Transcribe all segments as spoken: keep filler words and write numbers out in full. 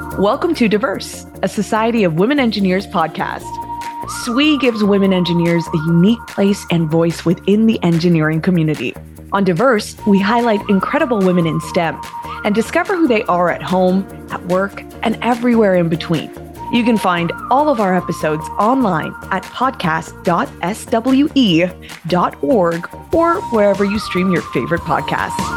Welcome to Diverse, a Society of Women Engineers podcast. S W E gives women engineers a unique place and voice within the engineering community. On Diverse, we highlight incredible women in STEM and discover who they are at home, at work, and everywhere in between. You can find all of our episodes online at podcast dot s w e dot org or wherever you stream your favorite podcasts.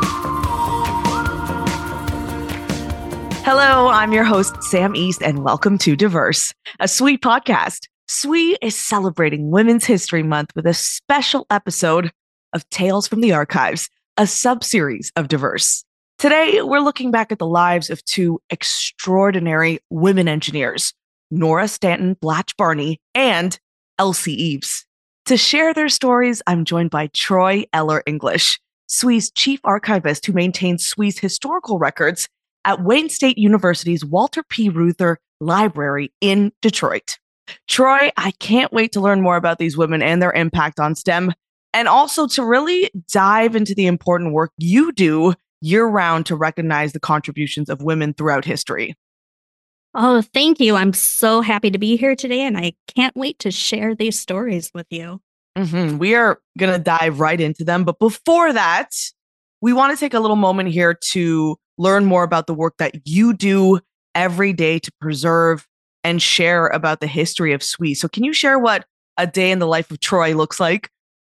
Hello, I'm your host, Sam East, and welcome to Diverse, a S W E podcast. S W E is celebrating Women's History Month with a special episode of Tales from the Archives, a sub-series of Diverse. Today, we're looking back at the lives of two extraordinary women engineers, Nora Stanton Blatch Barney and Elsie Eves. To share their stories, I'm joined by Troy Eller English, S W E's chief archivist who maintains S W E's historical records at Wayne State University's Walter P. Reuther Library in Detroit. Troy, I can't wait to learn more about these women and their impact on STEM, and also to really dive into the important work you do year-round to recognize the contributions of women throughout history. Oh, thank you. I'm so happy to be here today, and I can't wait to share these stories with you. Mm-hmm. We are going to dive right into them. But before that, we want to take a little moment here to learn more about the work that you do every day to preserve and share about the history of S W E. So can you share what a day in the life of Troy looks like?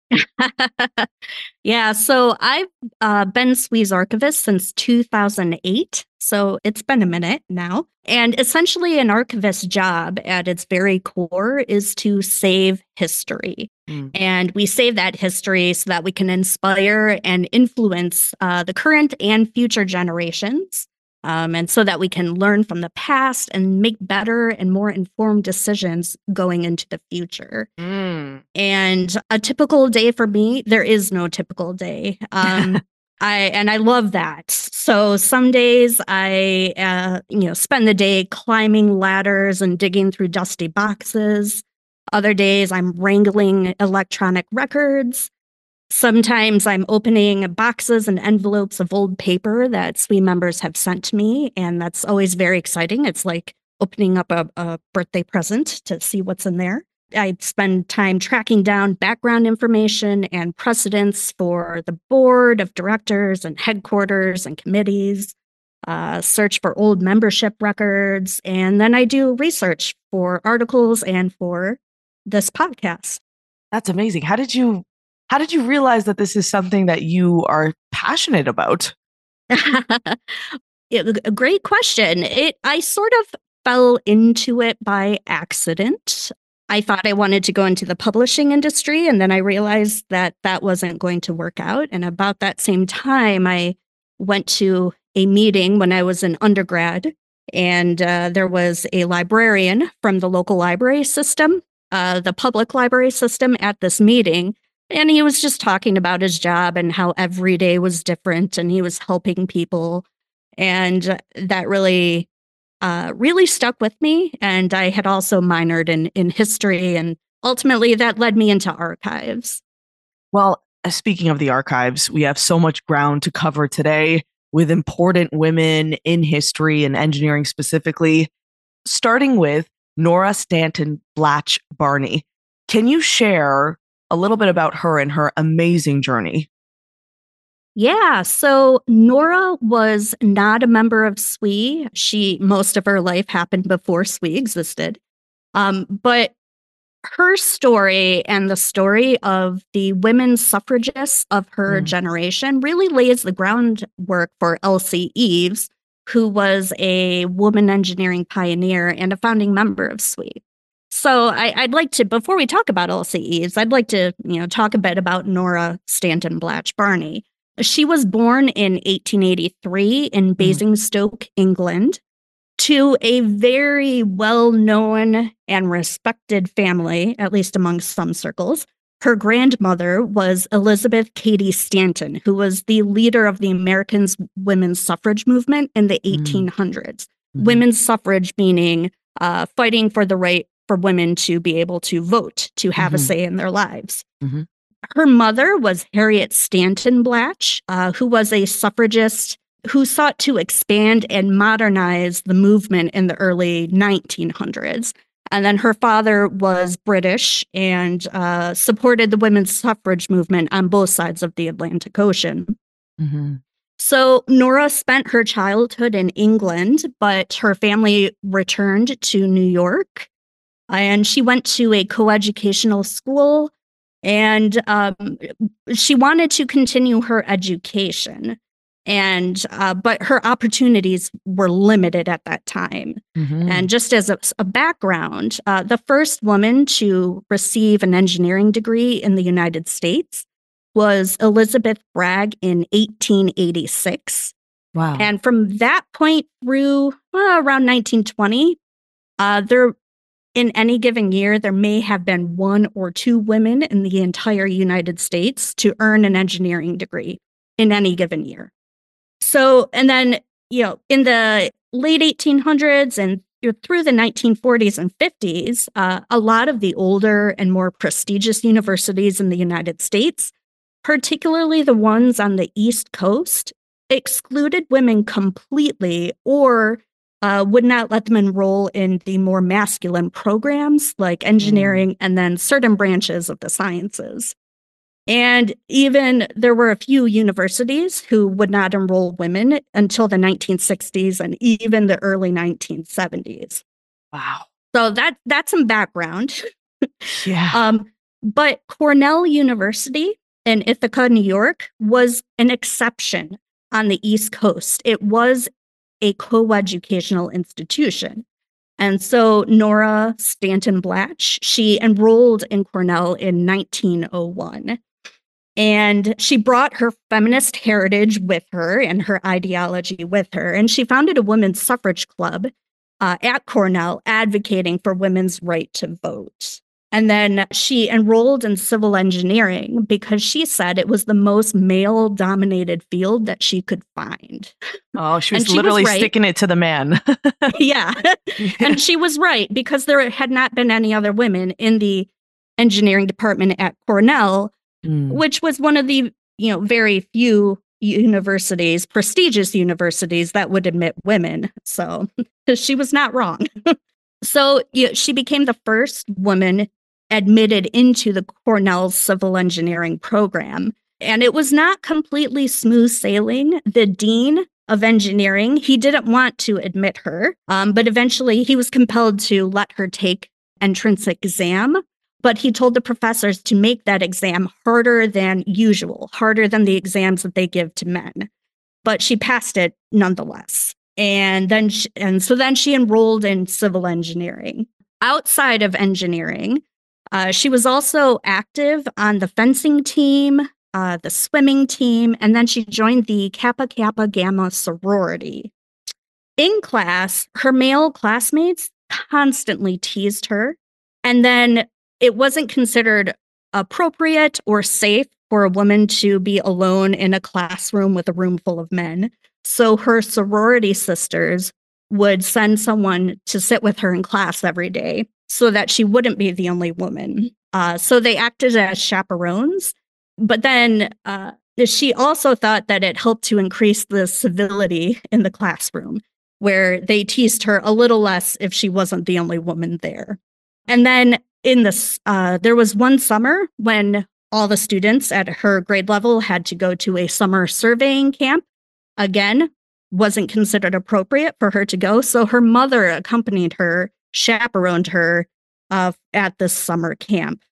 Yeah, so I've uh, been S W E's archivist since two thousand eight, so it's been a minute now. And essentially an archivist's job at its very core is to save history. Mm. And we save that history so that we can inspire and influence uh, the current and future generations. Um, and so that we can learn from the past and make better and more informed decisions going into the future. Mm. And a typical day for me, there is no typical day. Um, I and I love that. So some days I, uh, you know, spend the day climbing ladders and digging through dusty boxes. Other days I'm wrangling electronic records. Sometimes I'm opening boxes and envelopes of old paper that S W E members have sent to me, and that's always very exciting. It's like opening up a, a birthday present to see what's in there. I spend time tracking down background information and precedents for the board of directors and headquarters and committees, uh, search for old membership records, and then I do research for articles and for this podcast. That's amazing. How did you How did you realize that this is something that you are passionate about? it, a great question. It I sort of fell into it by accident. I thought I wanted to go into the publishing industry, and then I realized that that wasn't going to work out. And about that same time, I went to a meeting when I was an undergrad, and uh, there was a librarian from the local library system, uh, the public library system at this meeting. And he was just talking about his job and how every day was different and he was helping people. And that really, uh, really stuck with me. And I had also minored in, in history. And ultimately that led me into archives. Well, speaking of the archives, we have so much ground to cover today with important women in history and engineering specifically, starting with Nora Stanton Blatch Barney. Can you share a little bit about her and her amazing journey? Yeah, so Nora was not a member of S W E. She, most of her life happened before S W E existed. Um, but her story and the story of the women suffragists of her mm. generation really lays the groundwork for Elsie Eves, who was a woman engineering pioneer and a founding member of S W E. So I, I'd like to, before we talk about Elsie Eves, I'd like to, you know, talk a bit about Nora Stanton Blatch Barney. She was born in eighteen eighty-three in Basingstoke, England, to a very well-known and respected family, at least among some circles. Her grandmother was Elizabeth Cady Stanton, who was the leader of the American women's suffrage movement in the eighteen hundreds. Mm-hmm. Women's suffrage meaning uh, fighting for the right for women to be able to vote, to have mm-hmm. a say in their lives. Mm-hmm. Her mother was Harriet Stanton Blatch, uh, who was a suffragist who sought to expand and modernize the movement in the early nineteen hundreds. And then her father was British and uh, supported the women's suffrage movement on both sides of the Atlantic Ocean. Mm-hmm. So Nora spent her childhood in England, but her family returned to New York. And she went to a coeducational school, and um, she wanted to continue her education. And uh, but her opportunities were limited at that time. Mm-hmm. And just as a, a background, uh, the first woman to receive an engineering degree in the United States was Elizabeth Bragg in eighteen eighty-six. Wow. And from that point through well, around nineteen twenty, uh, there in any given year, there may have been one or two women in the entire United States to earn an engineering degree in any given year. So, and then, you know, in the late eighteen hundreds and through the nineteen forties and fifties, uh, a lot of the older and more prestigious universities in the United States, particularly the ones on the East Coast, excluded women completely or uh, would not let them enroll in the more masculine programs like engineering mm. and then certain branches of the sciences. And even there were a few universities who would not enroll women until the nineteen sixties and even the early nineteen seventies. Wow. So that that's some background. Yeah. um, but Cornell University in Ithaca, New York, was an exception on the East Coast. It was a coeducational institution. And so Nora Stanton Blatch, she enrolled in Cornell in nineteen oh one. And she brought her feminist heritage with her and her ideology with her. And she founded a women's suffrage club uh, at Cornell advocating for women's right to vote. And then she enrolled in civil engineering because she said it was the most male-dominated field that she could find. Oh, she was she literally was right. sticking it to the man. yeah. yeah. And she was right because there had not been any other women in the engineering department at Cornell, mm. which was one of the, you know, very few universities, prestigious universities that would admit women. So she was not wrong. So you know, she became the first woman admitted into the Cornell civil engineering program. And it was not completely smooth sailing. The dean of engineering, he didn't want to admit her, um, but eventually he was compelled to let her take entrance exam. But he told the professors to make that exam harder than usual, harder than the exams that they give to men. But she passed it nonetheless. And then, she, and so then she enrolled in civil engineering. Outside of engineering, uh, she was also active on the fencing team, uh, the swimming team, and then she joined the Kappa Kappa Gamma sorority. In class, her male classmates constantly teased her, and then it wasn't considered appropriate or safe for a woman to be alone in a classroom with a room full of men. So her sorority sisters would send someone to sit with her in class every day so that she wouldn't be the only woman. Uh, so they acted as chaperones. But then uh, she also thought that it helped to increase the civility in the classroom, where they teased her a little less if she wasn't the only woman there. And then in this, uh, there was one summer when all the students at her grade level had to go to a summer surveying camp. Again, wasn't considered appropriate for her to go. So her mother accompanied her, chaperoned her uh, at this summer camp.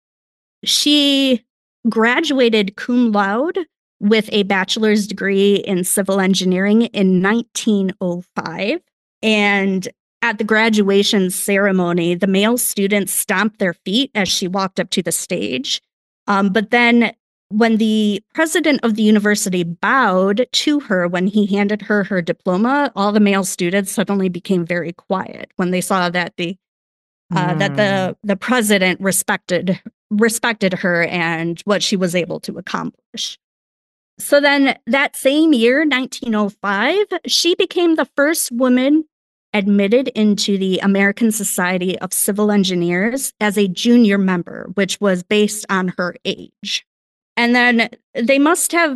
She graduated cum laude with a bachelor's degree in civil engineering in nineteen oh five. And at the graduation ceremony, the male students stomped their feet as she walked up to the stage. Um, but then when the president of the university bowed to her when he handed her her diploma, all the male students suddenly became very quiet when they saw that the uh, mm. that the the president respected respected her and what she was able to accomplish. So then that same year, nineteen oh five, she became the first woman admitted into the American Society of Civil Engineers as a junior member, which was based on her age. And then they must have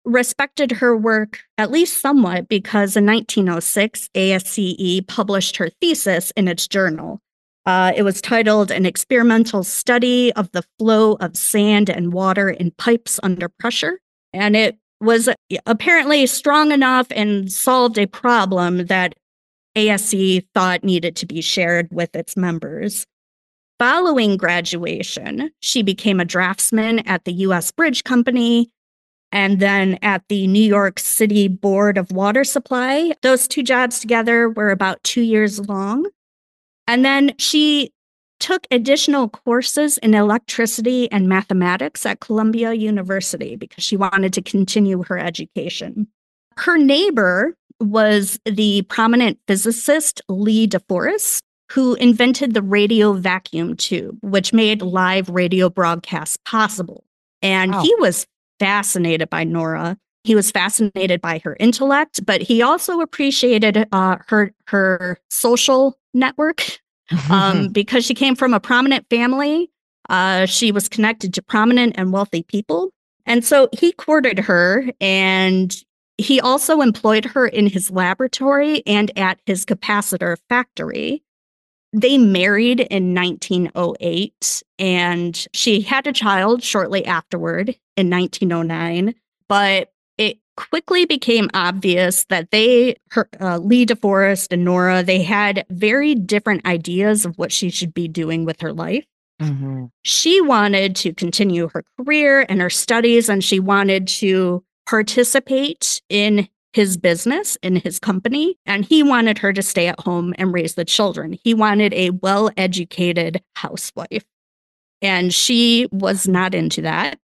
respected her work at least somewhat because in nineteen oh six, A S C E published her thesis in its journal. Uh, it was titled An Experimental Study of the Flow of Sand and Water in Pipes Under Pressure. And it was apparently strong enough and solved a problem that A S C E thought needed to be shared with its members. Following graduation, she became a draftsman at the U S Bridge Company and then at the New York City Board of Water Supply. Those two jobs together were about two years long. And then she took additional courses in electricity and mathematics at Columbia University because she wanted to continue her education. Her neighbor was the prominent physicist Lee DeForest, who invented the radio vacuum tube, which made live radio broadcasts possible. And wow. He was fascinated by Nora. He was fascinated by her intellect, but he also appreciated uh, her her social network um, because she came from a prominent family. Uh, she was connected to prominent and wealthy people. And so he courted her, and he also employed her in his laboratory and at his capacitor factory. They married in nineteen oh eight, and she had a child shortly afterward in nineteen oh nine. But it quickly became obvious that they, her, uh, Lee DeForest and Nora, they had very different ideas of what she should be doing with her life. Mm-hmm. She wanted to continue her career and her studies, and she wanted to participate in his business, in his company, and he wanted her to stay at home and raise the children. He wanted a well-educated housewife. And she was not into that.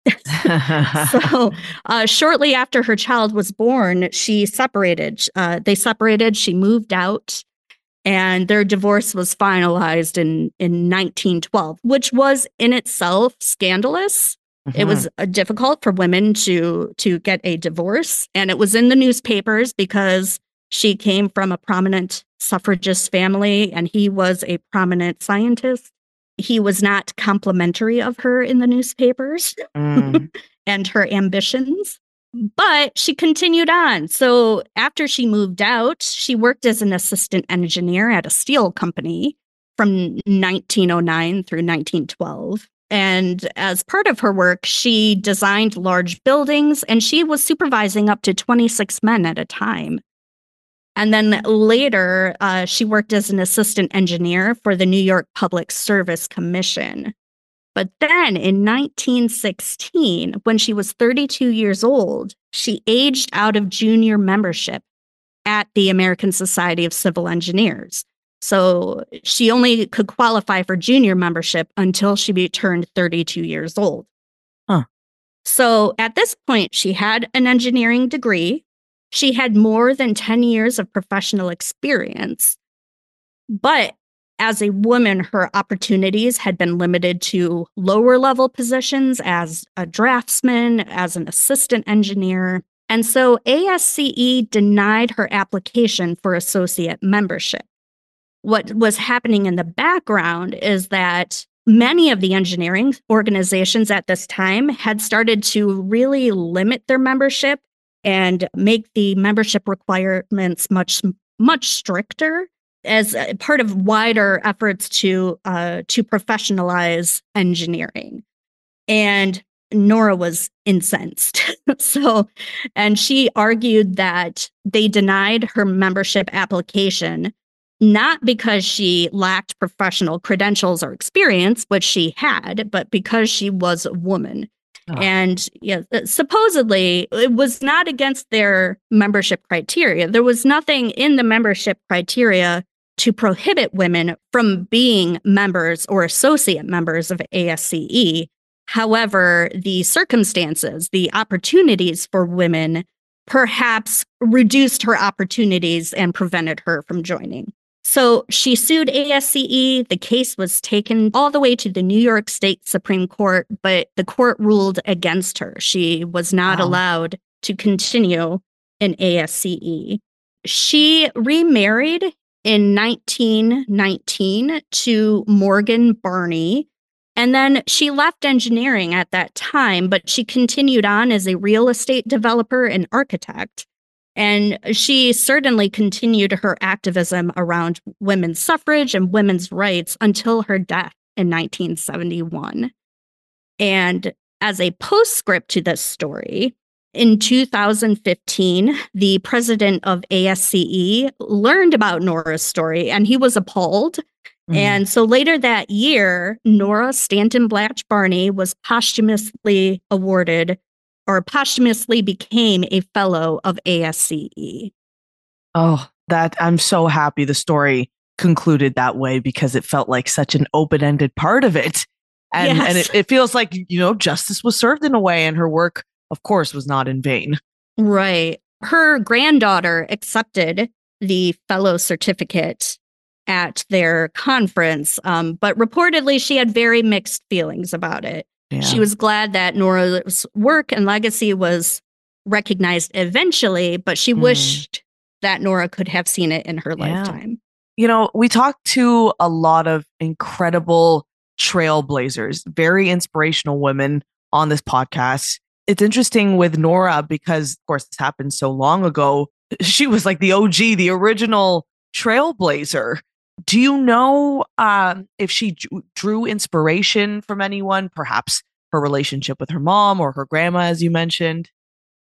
so uh, shortly after her child was born, she separated. Uh, they separated. She moved out, and their divorce was finalized in, in nineteen twelve, which was in itself scandalous. Mm-hmm. It was uh, difficult for women to, to get a divorce. And it was in the newspapers because she came from a prominent suffragist family, and he was a prominent scientist. He was not complimentary of her in the newspapers mm. and her ambitions, but she continued on. So after she moved out, she worked as an assistant engineer at a steel company from nineteen oh nine through nineteen twelve. And as part of her work, she designed large buildings, and she was supervising up to twenty-six men at a time. And then later, uh, she worked as an assistant engineer for the New York Public Service Commission. But then in nineteen sixteen, when she was thirty-two years old, she aged out of junior membership at the American Society of Civil Engineers. So she only could qualify for junior membership until she turned thirty-two years old. Huh. So at this point, she had an engineering degree. She had more than ten years of professional experience, but as a woman, her opportunities had been limited to lower level positions as a draftsman, as an assistant engineer. And so A S C E denied her application for associate membership. What was happening in the background is that many of the engineering organizations at this time had started to really limit their membership and make the membership requirements much, much stricter as part of wider efforts to uh, to professionalize engineering. And Nora was incensed. so, and she argued that they denied her membership application, not because she lacked professional credentials or experience, which she had, but because she was a woman. Oh. And yeah, supposedly it was not against their membership criteria. There was nothing in the membership criteria to prohibit women from being members or associate members of A S C E. However, the circumstances, the opportunities for women perhaps reduced her opportunities and prevented her from joining. So she sued A S C E. The case was taken all the way to the New York State Supreme Court, but the court ruled against her. She was not wow. allowed to continue in A S C E. She remarried in nineteen nineteen to Morgan Barney, And then she left engineering at that time, but she continued on as a real estate developer and architect. And she certainly continued her activism around women's suffrage and women's rights until her death in nineteen seventy-one. And as a postscript to this story, in two thousand fifteen, the president of A S C E learned about Nora's story and he was appalled. Mm. And so later that year, Nora Stanton Blatch Barney was posthumously awarded or posthumously became a fellow of A S C E. Oh, that I'm so happy the story concluded that way because it felt like such an open-ended part of it. And, yes. and it, it feels like, you know, justice was served in a way and her work, of course, was not in vain. Right. Her granddaughter accepted the fellow certificate at their conference, um, but reportedly she had very mixed feelings about it. Yeah. She was glad that Nora's work and legacy was recognized eventually, but she mm. wished that Nora could have seen it in her yeah. lifetime. You know, we talked to a lot of incredible trailblazers, very inspirational women on this podcast. It's interesting with Nora because, of course, this happened so long ago. She was like the O G, the original trailblazer. Do you know um, if she d- drew inspiration from anyone, perhaps her relationship with her mom or her grandma, as you mentioned?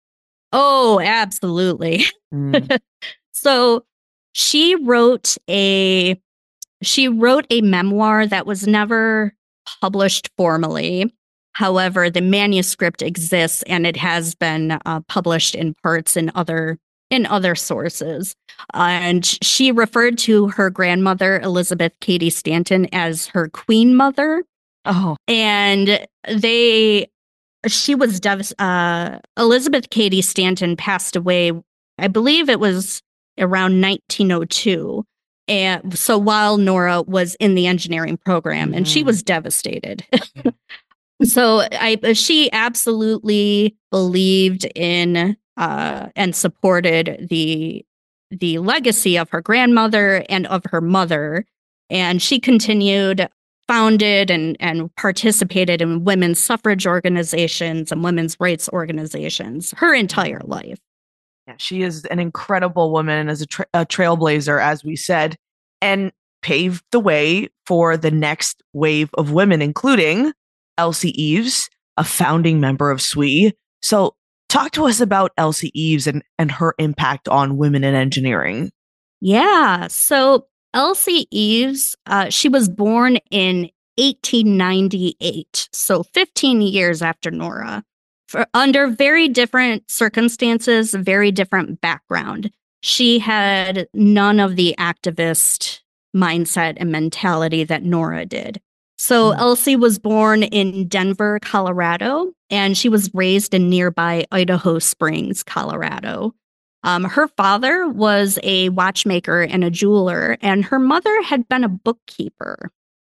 Oh, absolutely. Mm. So she wrote a she wrote a memoir that was never published formally. However, the manuscript exists and it has been uh, published in parts in other in other sources. Uh, and she referred to her grandmother, Elizabeth Cady Stanton, as her queen mother. Oh. And they, she was, dev- uh, Elizabeth Cady Stanton passed away, I believe it was around nineteen oh two. And so while Nora was in the engineering program, mm-hmm. and she was devastated. So I, she absolutely believed in uh, and supported the the legacy of her grandmother and of her mother, and she continued, founded and and participated in women's suffrage organizations and women's rights organizations her entire life. Yeah, she is an incredible woman as a, tra- a trailblazer, as we said, and paved the way for the next wave of women, including Elsie Eves, a founding member of S W E. So talk to us about Elsie Eves and, and her impact on women in engineering. Yeah. So Elsie Eves, uh, she was born in eighteen ninety-eight. So fifteen years after Nora. For, under very different circumstances, very different background. She had none of the activist mindset and mentality that Nora did. So mm. Elsie was born in Denver, Colorado, and she was raised in nearby Idaho Springs, Colorado. Um, her father was a watchmaker and a jeweler, and her mother had been a bookkeeper.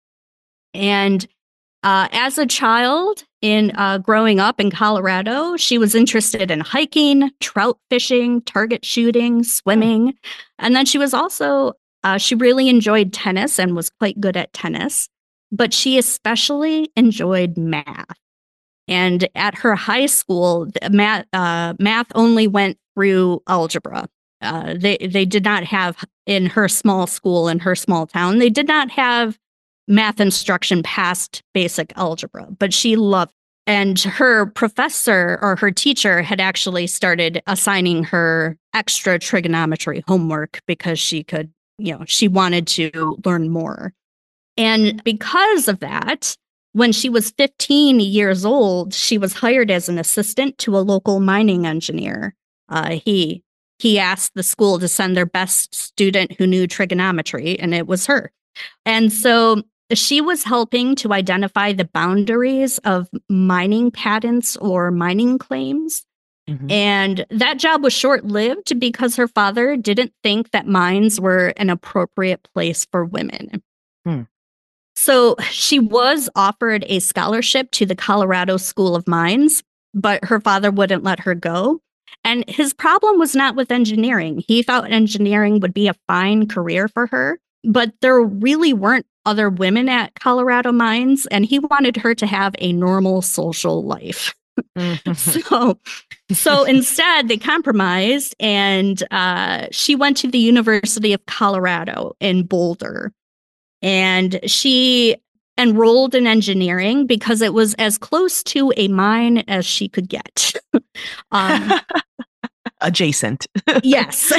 And uh, as a child, in uh, growing up in Colorado, she was interested in hiking, trout fishing, target shooting, swimming. And then she was also, uh, she really enjoyed tennis and was quite good at tennis. But she especially enjoyed math. And at her high school, math, uh, math only went through algebra. Uh, they, they did not have, in her small school, in her small town, they did not have math instruction past basic algebra, but she loved it. And her professor or her teacher had actually started assigning her extra trigonometry homework because she could, you know, she wanted to learn more. And because of that, when she was fifteen years old, she was hired as an assistant to a local mining engineer. Uh, he he asked the school to send their best student who knew trigonometry, and it was her. And so she was helping to identify the boundaries of mining patents or mining claims. Mm-hmm. And that job was short-lived because her father didn't think that mines were an appropriate place for women. Hmm. So she was offered a scholarship to the Colorado School of Mines, but her father wouldn't let her go. And his problem was not with engineering. He thought engineering would be a fine career for her, but there really weren't other women at Colorado Mines, and he wanted her to have a normal social life. Mhm. so, so instead, they compromised, and uh, she went to the University of Colorado in Boulder, and she enrolled in engineering because it was as close to a mine as she could get. um, Adjacent. yes.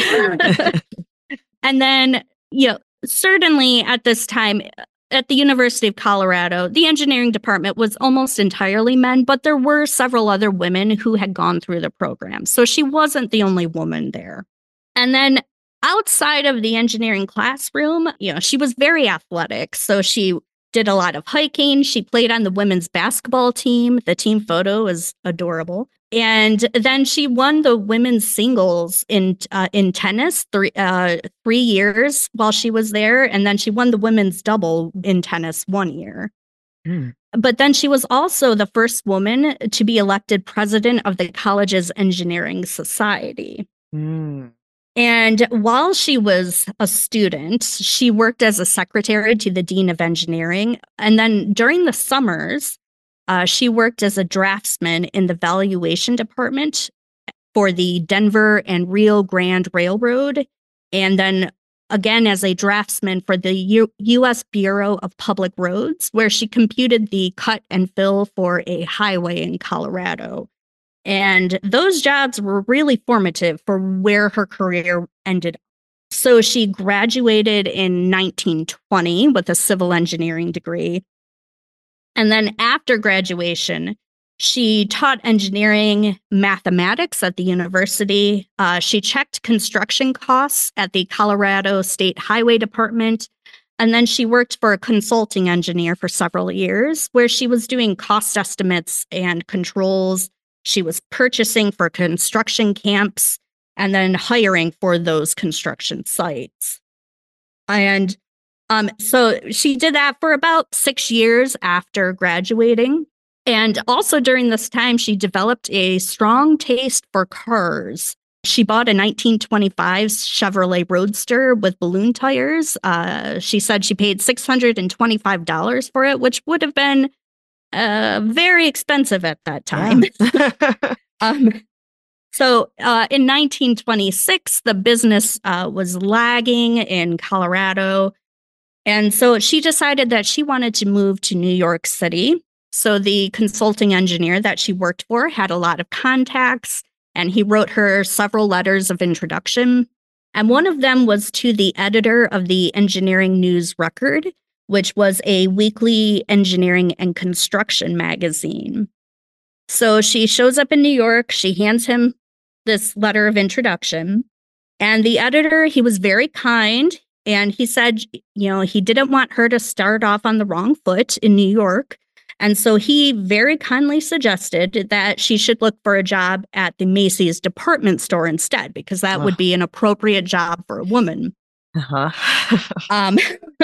And then, you know, certainly at this time at the University of Colorado, the engineering department was almost entirely men, but there were several other women who had gone through the program. So she wasn't the only woman there. And then outside of the engineering classroom, you know, she was very athletic. So she did a lot of hiking. She played on the women's basketball team. The team photo is adorable. And then she won the women's singles in uh, in tennis three uh, three years while she was there, and then she won the women's double in tennis one year. Mm. But then she was also the first woman to be elected president of the college's engineering society. Mm. And while she was a student, she worked as a secretary to the dean of engineering. And then during the summers, uh, she worked as a draftsman in the valuation department for the Denver and Rio Grande Railroad. And then again, as a draftsman for the U- U.S. Bureau of Public Roads, where she computed the cut and fill for a highway in Colorado. And those jobs were really formative for where her career ended. So she graduated in nineteen twenty with a civil engineering degree. And then after graduation, she taught engineering mathematics at the university. Uh, she checked construction costs at the Colorado State Highway Department. And then she worked for a consulting engineer for several years, where she was doing cost estimates and controls. She was purchasing for construction camps and then hiring for those construction sites. And um, so she did that for about six years after graduating. And also during this time, she developed a strong taste for cars. She bought a nineteen twenty-five Chevrolet Roadster with balloon tires. Uh, she said she paid six hundred twenty-five dollars for it, which would have been uh, very expensive at that time. Yeah. um, so uh, in nineteen twenty-six, the business uh, was lagging in Colorado. And so she decided that she wanted to move to New York City. So the consulting engineer that she worked for had a lot of contacts, and he wrote her several letters of introduction. And one of them was to the editor of the Engineering News Record, which was a weekly engineering and construction magazine. So she shows up in New York. She hands him this letter of introduction. And the editor, he was very kind. And he said, you know, he didn't want her to start off on the wrong foot in New York. And so he very kindly suggested that she should look for a job at the Macy's department store instead, because that Ugh. would be an appropriate job for a woman. Uh-huh. um,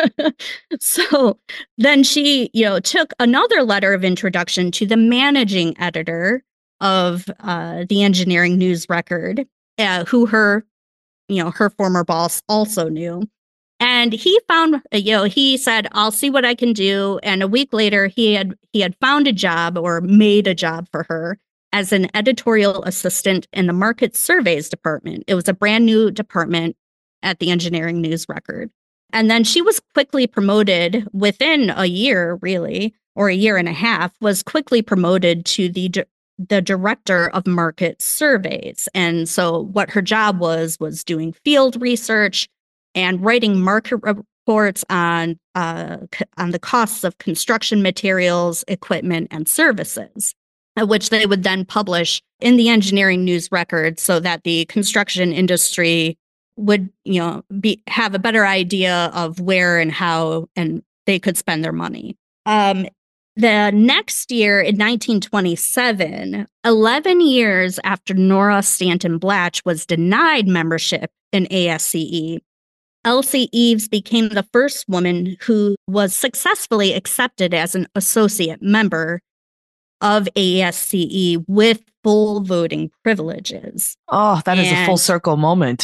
so then she, you know, took another letter of introduction to the managing editor of uh, the Engineering News Record, uh, who her, you know, her former boss also knew. And he found, you know, he said, I'll see what I can do. And a week later, he had he had found a job or made a job for her as an editorial assistant in the market surveys department. It was a brand new department at the Engineering News Record. And then she was quickly promoted within a year, really, or a year and a half, was quickly promoted to the the director of market surveys. And so what her job was, was doing field research and writing market reports on uh, c- on the costs of construction materials, equipment, and services, uh, which they would then publish in the Engineering News Record, so that the construction industry would, you know, be have a better idea of where and how and they could spend their money. Um, the next year, in nineteen twenty-seven, eleven years after Nora Stanton Blatch was denied membership in A S C E, Elsie Eves became the first woman who was successfully accepted as an associate member of A S C E with full voting privileges. Oh, that is a full And- circle moment.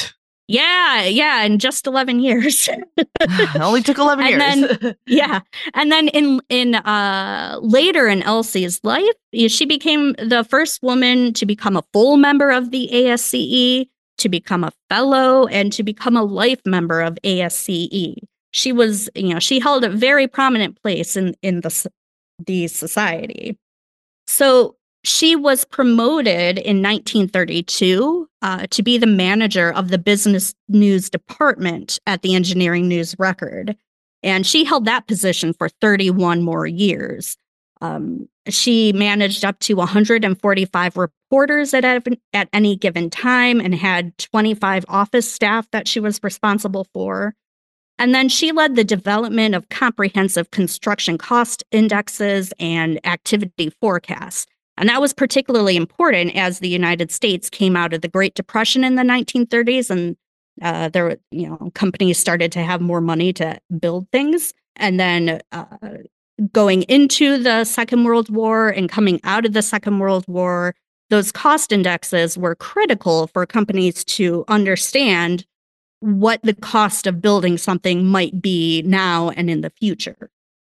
Yeah, yeah, in just eleven years. It only took eleven and years. Then, yeah. And then in in uh later in Elsie's life, she became the first woman to become a full member of the A S C E, to become a fellow, and to become a life member of A S C E. She was, you know, she held a very prominent place in in the the society. So she was promoted in nineteen thirty-two uh, to be the manager of the business news department at the Engineering News Record. And she held that position for thirty-one more years. Um, she managed up to one hundred forty-five reporters at, at any given time and had twenty-five office staff that she was responsible for. And then she led the development of comprehensive construction cost indexes and activity forecasts. And that was particularly important as the United States came out of the Great Depression in the nineteen thirties, and uh, there were, you know, companies started to have more money to build things. And then uh, going into the Second World War and coming out of the Second World War, those cost indexes were critical for companies to understand what the cost of building something might be now and in the future.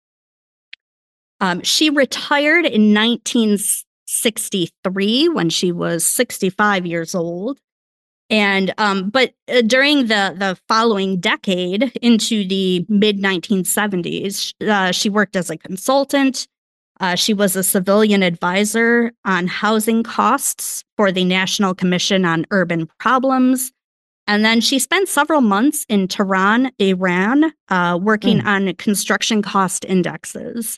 Um, she retired in nineteen sixty-three when she was sixty-five years old. And um, but uh, during the the following decade into the mid nineteen seventies, uh, she worked as a consultant. Uh, she was a civilian advisor on housing costs for the National Commission on Urban Problems. And then she spent several months in Tehran, Iran, uh, working mm. on construction cost indexes.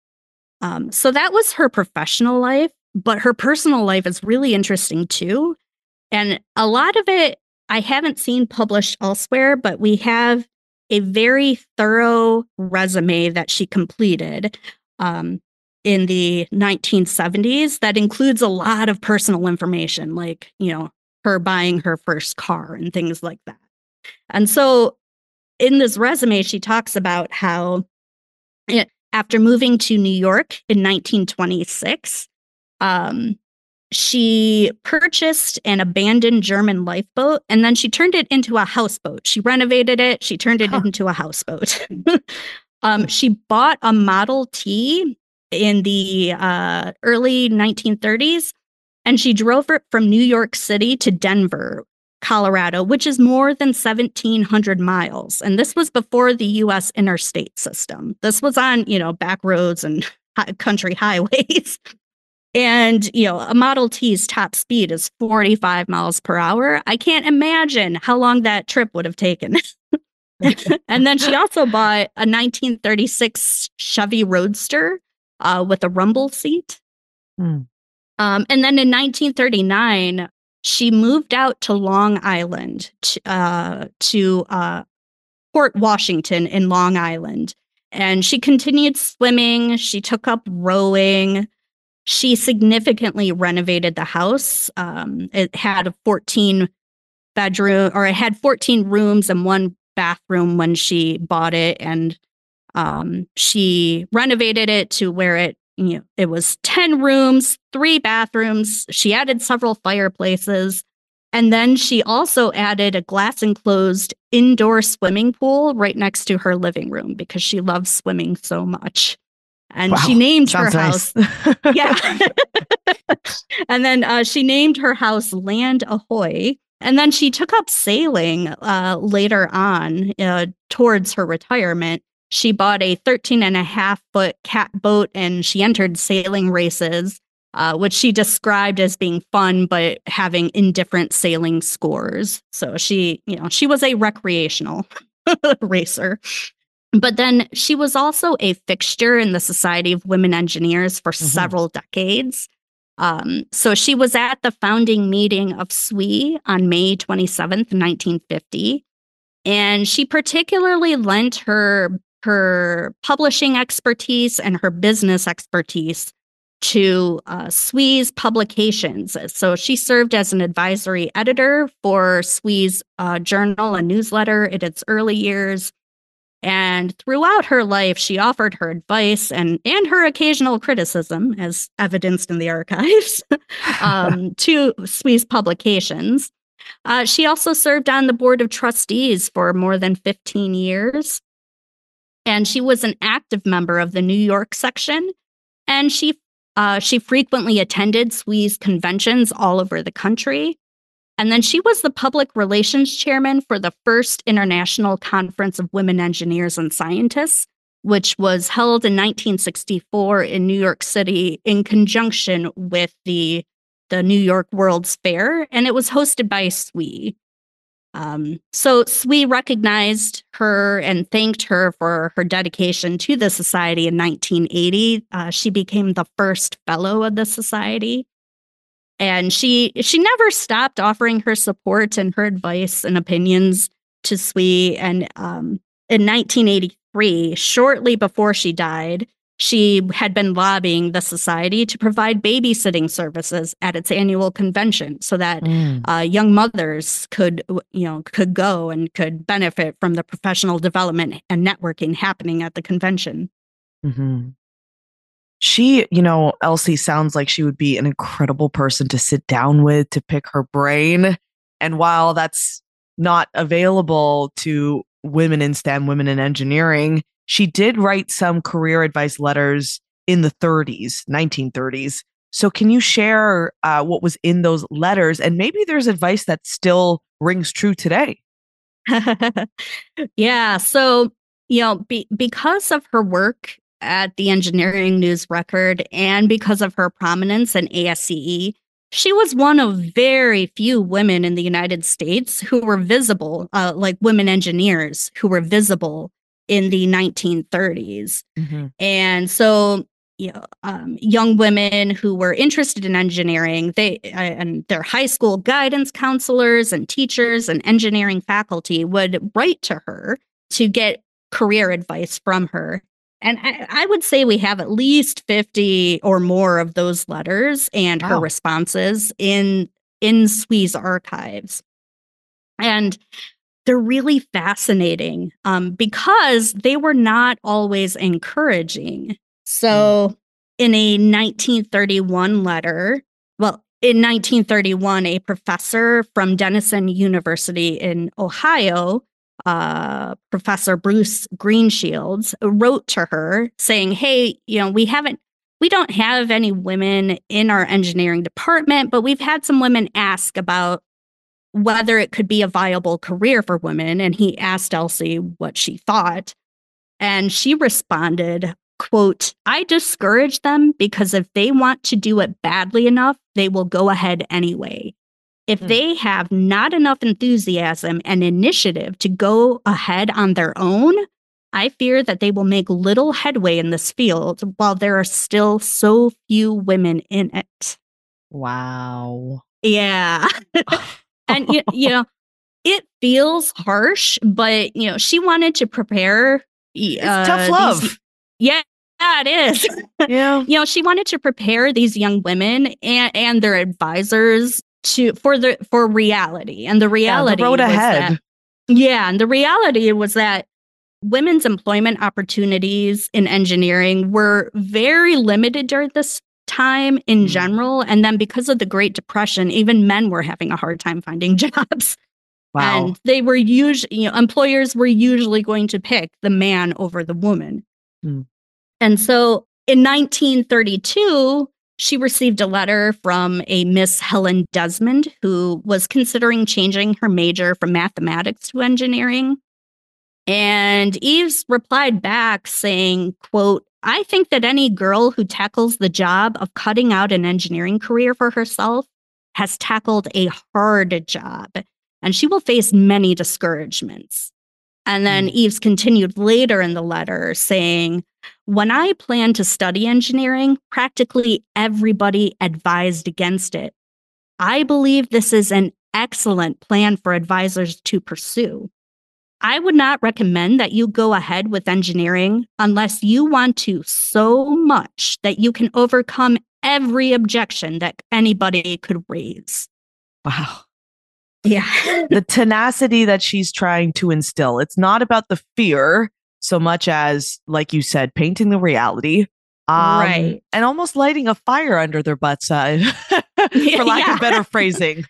Um, so that was her professional life, but her personal life is really interesting too. And a lot of it I haven't seen published elsewhere, but we have a very thorough resume that she completed um, in the nineteen seventies that includes a lot of personal information, like, you know, her buying her first car and things like that. And so in this resume, she talks about how it, after moving to New York in nineteen twenty-six, um, she purchased an abandoned German lifeboat, and then she turned it into a houseboat. She renovated it. She turned it huh. into a houseboat. um, she bought a Model T in the uh, early nineteen thirties, and she drove it from New York City to Denver, Colorado, which is more than seventeen hundred miles. And this was before the U S interstate system. This was on, you know, back roads and country highways. And, you know, a Model T's top speed is forty-five miles per hour. I can't imagine how long that trip would have taken. And then she also bought a nineteen thirty-six Chevy Roadster uh, with a rumble seat. Mm. Um, and then in nineteen thirty-nine, she moved out to Long Island, to, uh, to uh, Port Washington in Long Island. And she continued swimming. She took up rowing. She significantly renovated the house. Um, it had a fourteen bedroom, or it had fourteen rooms and one bathroom when she bought it. And um, she renovated it to where it, you know, it was ten rooms, three bathrooms. She added several fireplaces. And then she also added a glass enclosed indoor swimming pool right next to her living room because she loves swimming so much. And wow, she named her house. Nice. Yeah. And then uh, she named her house Land Ahoy. And then she took up sailing uh, later on uh, towards her retirement. She bought a thirteen and a half foot catboat and she entered sailing races, uh, which she described as being fun, but having indifferent sailing scores. So she, you know, she was a recreational racer. But then she was also a fixture in the Society of Women Engineers for mm-hmm. several decades. Um, so she was at the founding meeting of S W E on May twenty-seventh, nineteen fifty. And she particularly lent her, her publishing expertise and her business expertise to uh, S W E's publications. So she served as an advisory editor for S W E's uh, journal and newsletter in its early years. And throughout her life, she offered her advice and, and her occasional criticism, as evidenced in the archives, um, to S W E's publications. Uh, she also served on the board of trustees for more than fifteen years. And she was an active member of the New York section. And she uh, she frequently attended S W E's conventions all over the country. And then she was the public relations chairman for the first International Conference of Women Engineers and Scientists, which was held in nineteen sixty-four in New York City in conjunction with the, the New York World's Fair. And it was hosted by S W E. Um, so S W E recognized her and thanked her for her dedication to the society in nineteen eighty. Uh, she became the first fellow of the society. And she she never stopped offering her support and her advice and opinions to S W E. And um, in nineteen eighty-three, shortly before she died, she had been lobbying the society to provide babysitting services at its annual convention so that mm. uh, young mothers could, you know, could go and could benefit from the professional development and networking happening at the convention. Mm-hmm. She, you know, Elsie sounds like she would be an incredible person to sit down with, to pick her brain. And while that's not available to women in STEM, women in engineering, she did write some career advice letters in the thirties, nineteen thirties. So can you share uh, what was in those letters? And maybe there's advice that still rings true today. Yeah. So, you know, be, because of her work at the Engineering News Record and because of her prominence in A S C E, she was one of very few women in the United States who were visible, uh, like women engineers who were visible in the nineteen thirties. Mm-hmm. And so, you know, um, young women who were interested in engineering, they uh, and their high school guidance counselors and teachers and engineering faculty would write to her to get career advice from her. And I, I would say we have at least fifty or more of those letters and wow. her responses in in S W E's archives. And they're really fascinating um, because they were not always encouraging. So mm. in a nineteen thirty-one letter, well, in nineteen thirty-one, a professor from Denison University in Ohio, uh, Professor Bruce Greenshields, wrote to her saying, hey, you know, we haven't, we don't have any women in our engineering department, but we've had some women ask about whether it could be a viable career for women. And he asked Elsie what she thought. And she responded, quote, I discourage them because if they want to do it badly enough, they will go ahead anyway. If hmm. they have not enough enthusiasm and initiative to go ahead on their own, I fear that they will make little headway in this field while there are still so few women in it. Wow. Yeah. And, you, you know, it feels harsh, but, you know, she wanted to prepare. Uh, it's tough love. These, yeah, it is. Yeah. You know, she wanted to prepare these young women and, and their advisors to for the for reality. And the reality yeah, the road was ahead. That, yeah. And the reality was that women's employment opportunities in engineering were very limited during this time in mm. general. And then because of the Great Depression, even men were having a hard time finding jobs. Wow. And they were usually, you know, employers were usually going to pick the man over the woman. Mm. And so in nineteen thirty-two, she received a letter from a Miss Helen Desmond, who was considering changing her major from mathematics to engineering. And Eves replied back saying, quote, I think that any girl who tackles the job of cutting out an engineering career for herself has tackled a hard job, and she will face many discouragements. And then mm. Eves continued later in the letter saying, when I planned to study engineering, practically everybody advised against it. I believe this is an excellent plan for advisors to pursue. I would not recommend that you go ahead with engineering unless you want to so much that you can overcome every objection that anybody could raise. Wow. Yeah. The tenacity that she's trying to instill. It's not about the fear so much as, like you said, painting the reality. Um, right. And almost lighting a fire under their butts, uh, for lack yeah. of better phrasing.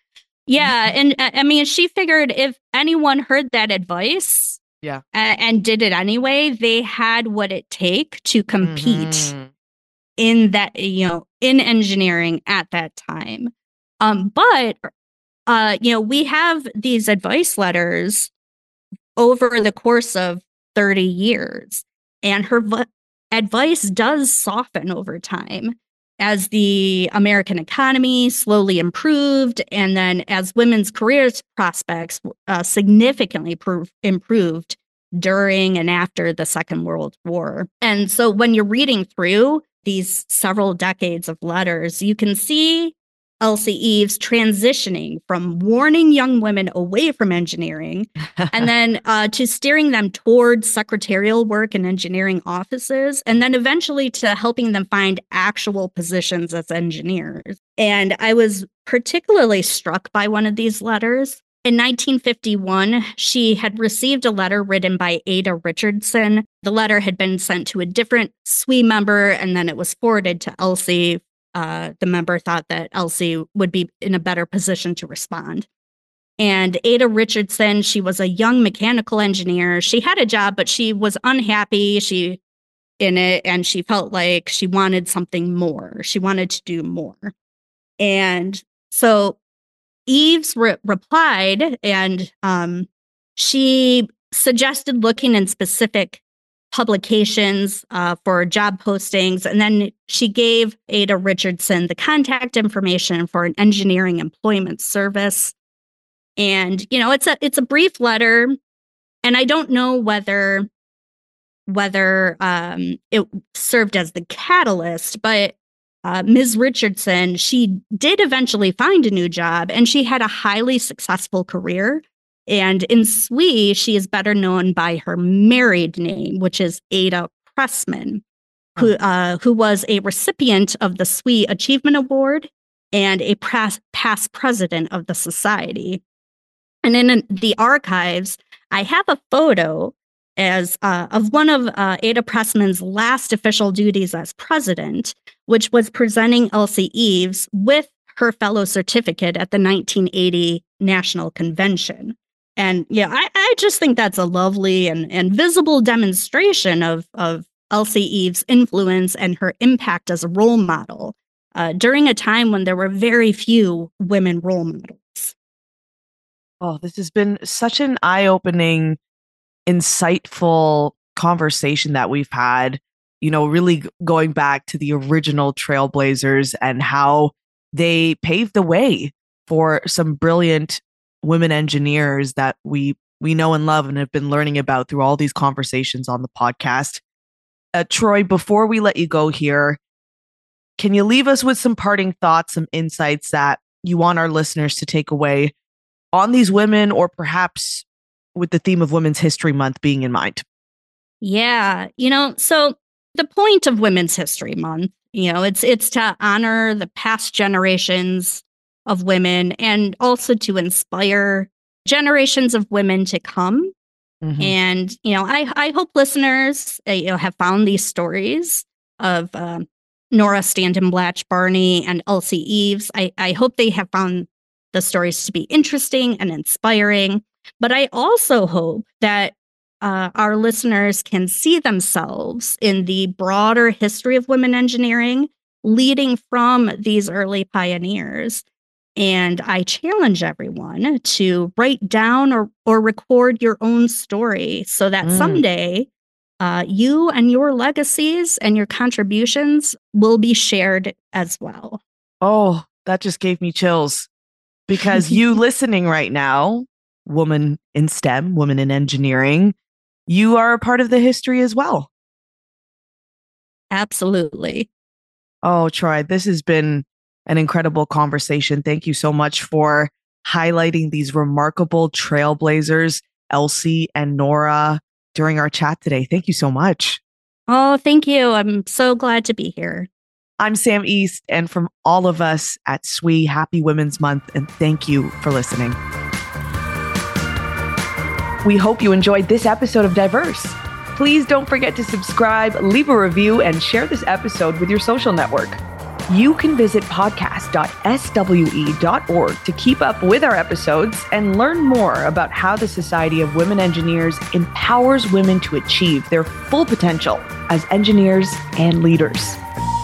Yeah. And I mean, she figured if anyone heard that advice yeah. and, and did it anyway, they had what it take to compete mm-hmm. in that, you know, in engineering at that time. Um, but, uh, you know, we have these advice letters over the course of thirty years, and her v- advice does soften over time as the American economy slowly improved, and then as women's careers prospects uh, significantly prov- improved during and after the Second World War. And so when you're reading through these several decades of letters, you can see Elsie Eves transitioning from warning young women away from engineering and then uh, to steering them towards secretarial work in engineering offices, and then eventually to helping them find actual positions as engineers. And I was particularly struck by one of these letters. In nineteen fifty-one, she had received a letter written by Ada Richardson. The letter had been sent to a different S W E member, and then it was forwarded to Elsie. Uh, the member thought that Elsie would be in a better position to respond. And Ada Richardson, she was a young mechanical engineer. She had a job, but she was unhappy she in it, and she felt like she wanted something more. She wanted to do more. And so Eves re- replied, and um, she suggested looking in specific publications uh, for job postings. And then she gave Ada Richardson the contact information for an engineering employment service. And, you know, it's a it's a brief letter. And I don't know whether whether um, it served as the catalyst, but uh, Miz Richardson, she did eventually find a new job, and she had a highly successful career. And in S W E, she is better known by her married name, which is Ada Pressman, who uh, who was a recipient of the S W E Achievement Award and a past, past president of the society. And in the archives, I have a photo as uh, of one of uh, Ada Pressman's last official duties as president, which was presenting Elsie Eves with her fellow certificate at the nineteen eighty National Convention. And yeah, I, I just think that's a lovely and, and visible demonstration of, of Elsie Eves' influence and her impact as a role model uh, during a time when there were very few women role models. Oh, this has been such an eye-opening, insightful conversation that we've had, you know, really going back to the original trailblazers and how they paved the way for some brilliant women engineers that we we know and love and have been learning about through all these conversations on the podcast. Uh, Troy, before we let you go here, can you leave us with some parting thoughts, some insights that you want our listeners to take away on these women, or perhaps with the theme of Women's History Month being in mind? Yeah, you know, so the point of Women's History Month, you know, it's it's to honor the past generations of women and also to inspire generations of women to come. Mm-hmm. And, you know, I, I hope listeners uh, you know, have found these stories of um, Nora Stanton Blatch Barney and Elsie Eves. I, I hope they have found the stories to be interesting and inspiring. But I also hope that uh, our listeners can see themselves in the broader history of women engineering, leading from these early pioneers. And I challenge everyone to write down or, or record your own story so that mm. someday uh, you and your legacies and your contributions will be shared as well. Oh, that just gave me chills. Because you listening right now, woman in STEM, woman in engineering, you are a part of the history as well. Absolutely. Oh, Troy, this has been an incredible conversation. Thank you so much for highlighting these remarkable trailblazers, Elsie and Nora, during our chat today. Thank you so much. Oh, thank you. I'm so glad to be here. I'm Sam East, and from all of us at S W E, happy Women's Month, and thank you for listening. We hope you enjoyed this episode of Diverse. Please don't forget to subscribe, leave a review, and share this episode with your social network. You can visit podcast dot s w e dot org to keep up with our episodes and learn more about how the Society of Women Engineers empowers women to achieve their full potential as engineers and leaders.